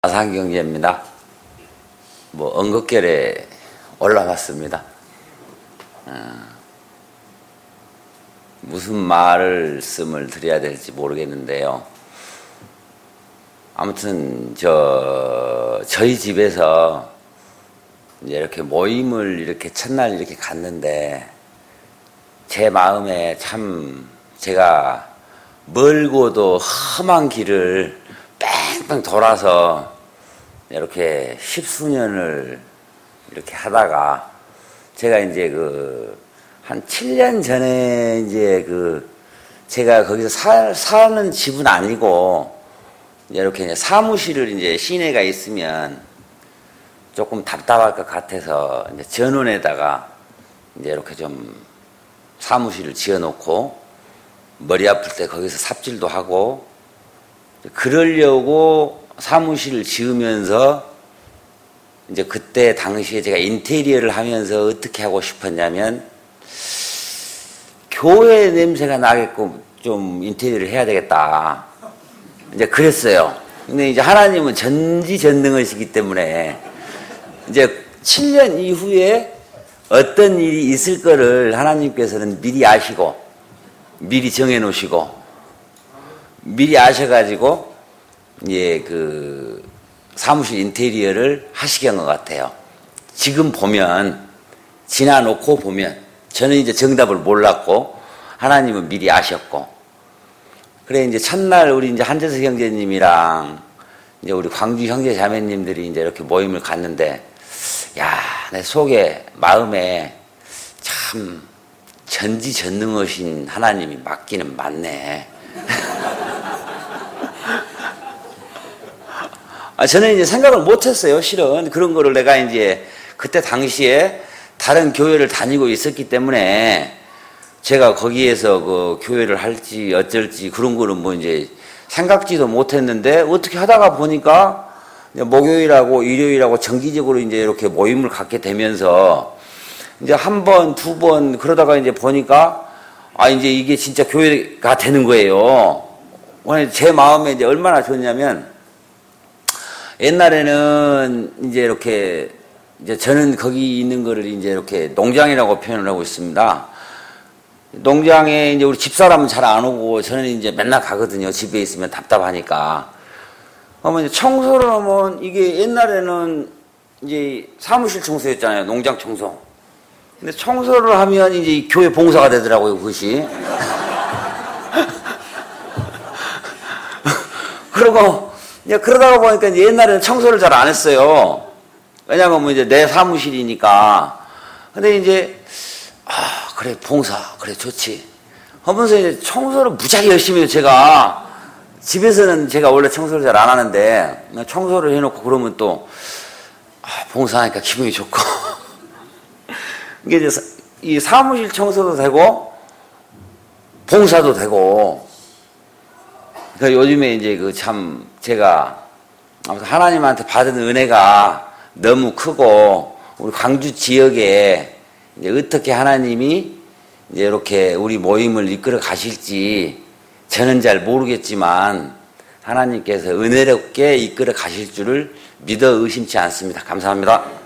아산경제입니다. 언급결에 올라왔습니다. 무슨 말씀을 드려야 될지 모르겠는데요. 아무튼 저희 집에서 이제 이렇게 모임을 이렇게 첫날 이렇게 갔는데 제 마음에 참 제가 멀고도 험한 길을 뺑뺑 돌아서 이렇게 십수년을 이렇게 하다가 제가 이제 한 7년 전에 이제 제가 거기서 사는 집은 아니고 이렇게 이제 사무실을 이제 시내가 있으면 조금 답답할 것 같아서 이제 전원에다가 이제 이렇게 좀 사무실을 지어 놓고 머리 아플 때 거기서 삽질도 하고 그러려고 사무실을 지으면서 이제 그때 당시에 제가 인테리어를 하면서 어떻게 하고 싶었냐면 교회 냄새가 나게끔 좀 인테리어를 해야 되겠다. 이제 그랬어요. 근데 이제 하나님은 전지전능하시기 때문에 이제 7년 이후에 어떤 일이 있을 거를 하나님께서는 미리 아시고 미리 정해 놓으시고 미리 아셔가지고, 예, 사무실 인테리어를 하시게 한 것 같아요. 지금 보면, 지나놓고 보면, 저는 이제 정답을 몰랐고, 하나님은 미리 아셨고, 그래, 이제 첫날 우리 이제 한재석 형제님이랑, 이제 우리 광주 형제 자매님들이 이제 이렇게 모임을 갔는데, 야, 내 속에, 마음에 참 전지전능하신 하나님이 맞기는 맞네. 저는 이제 생각을 못했어요, 실은. 그런 거를 내가 이제 그때 당시에 다른 교회를 다니고 있었기 때문에 제가 거기에서 교회를 할지 어쩔지 그런 거는 뭐 이제 생각지도 못했는데 어떻게 하다가 보니까 목요일하고 일요일하고 정기적으로 이제 이렇게 모임을 갖게 되면서 이제 한 번, 두 번 그러다가 이제 보니까 이제 이게 진짜 교회가 되는 거예요. 제 마음에 이제 얼마나 좋냐면 옛날에는 이제 이렇게 이제 저는 거기 있는 거를 이제 이렇게 농장이라고 표현을 하고 있습니다. 농장에 이제 우리 집사람은 잘 안 오고 저는 이제 맨날 가거든요. 집에 있으면 답답하니까. 그러면 이제 청소를 하면 이게 옛날에는 이제 사무실 청소였잖아요. 농장 청소. 근데 청소를 하면 이제 교회 봉사가 되더라고요, 그것이. 그리고 이제 그러다가 보니까 이제 옛날에는 청소를 잘 안 했어요. 왜냐면 뭐 이제 내 사무실이니까. 근데 이제, 그래, 봉사, 그래, 좋지. 하면서 이제 청소를 무지하게 열심히 해요, 제가. 집에서는 제가 원래 청소를 잘 안 하는데, 청소를 해놓고 그러면 또, 봉사하니까 기분이 좋고. 이게 이제 이 사무실 청소도 되고, 봉사도 되고, 그러니까 요즘에 이제 참 제가 하나님한테 받은 은혜가 너무 크고 우리 광주 지역에 이제 어떻게 하나님이 이제 이렇게 우리 모임을 이끌어 가실지 저는 잘 모르겠지만 하나님께서 은혜롭게 이끌어 가실 줄을 믿어 의심치 않습니다. 감사합니다.